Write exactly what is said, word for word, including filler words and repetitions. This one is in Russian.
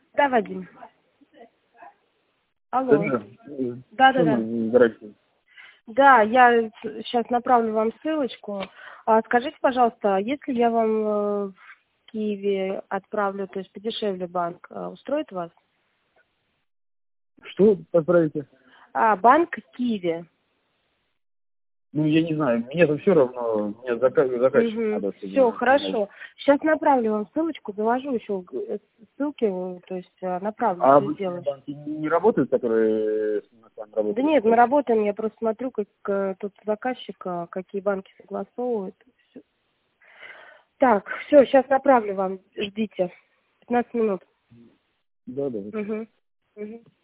Да, Вадим. Алло. Да, Да, да, да. Здравствуйте. Да, я сейчас направлю вам ссылочку. А скажите, пожалуйста, если я вам э, в Киеве отправлю, то есть подешевле банк, э, устроит вас? Что отправите? А, банк в Киеве. Ну, я не знаю, мне это все равно, мне заказ, заказчик Угу. надо. чтобы Все, он понимал. хорошо. Сейчас направлю вам ссылочку, заложу еще э, ссылки, э, то есть э, направлю, А все обычные сделаю. банки не работают, которые с вами Да работают? нет, мы работаем, я просто смотрю, как э, тут заказчик, э, какие банки согласовывают. Всё. Так, все, сейчас направлю вам, ждите. пятнадцать минут. Да, да. Угу. Угу.